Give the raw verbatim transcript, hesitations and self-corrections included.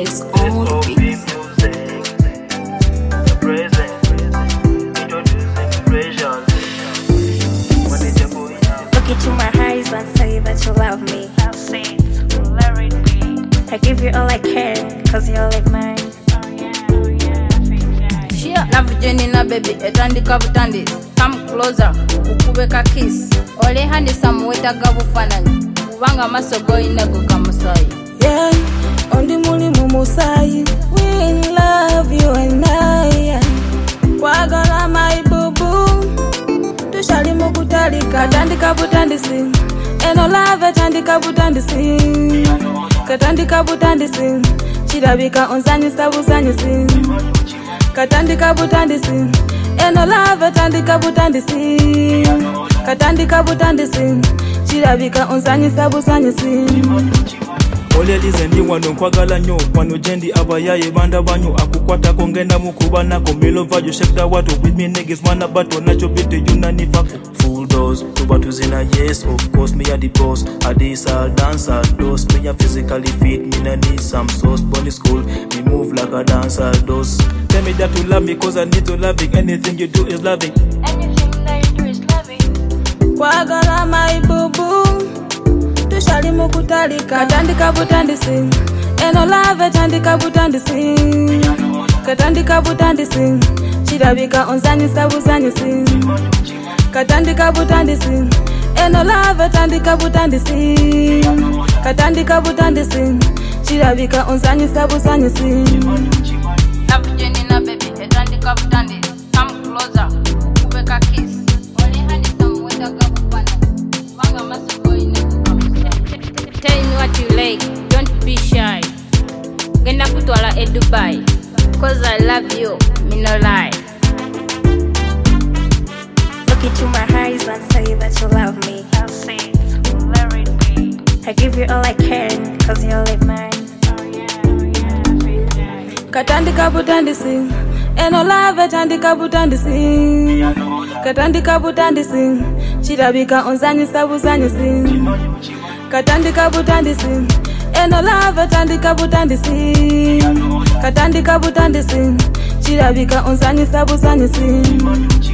Flex on beats. Look into my eyes and say that you love me. I'll say it, let it be. I give you all I can, cause you're like mine. Oh yeah, oh yeah, I think Shia love Jenny na baby etandika butandi. Come closer, ukubeka kiss. Ole handi samuweta gabufanani. Kubanga masogo inago kamusai. Yeah, ondi muli mumusai. We in love you and I. Kwagala my boo boo. Tushali mukutalika katandika butandisi. Eno love etandika butandisi. Katandika butandisi. Chirabika onzanyi sabuzanyisi. Katandika butandisi. Eno love etandika butandisi. Katandika butandisi. Chirabika onzanyi sabuzanyisi. Ole lize ndi wano nkwagala nyo wano jendi abayaye banda banyu akukwata kongenda mukuba nako melo vajo shekta watu with me niggas wanna battle nacho bite yunani fako full doors tuba tuzina yes of course me a the boss adisa dancer dos me a physically fit me na need some sauce bunny school me move like a dancer dos tell me that you love me cause I need to loving anything you do is loving anything that you do is loving. Kwagala my boo boo. Tushali mukutalika katandika butandisi. Eno love etandika butandisi. Katandika butandisi. Chirabika onzanyi sabuzanyisi. Katandika butandisi. Eno love etandika butandisi. Katandika butandisi. Chirabika onzanyi sabuzanyisi. Love Jenny na baby etandika butandi. Come closer, ukubeka kiss. Ole handi samuweta gabufanani. Kubanga masogo inago kamusai. Tell me what you like, don't be shy. Genda kutwala e Dubai. Cause I love you, me no lie. Look into my eyes and say that you love me. I'll say it, let it be. I give you all I can, cause you're like mine. Oh yeah, oh yeah, I think Katandika butandisi. Eno love etandika butandisi. Katandika butandisi. Chirabika onzanyi sabuzanyisi. Katandika butandisi. Eno love etandika butandisi. Katandika butandisi. Chirabika onzanyi sabuzanyisi.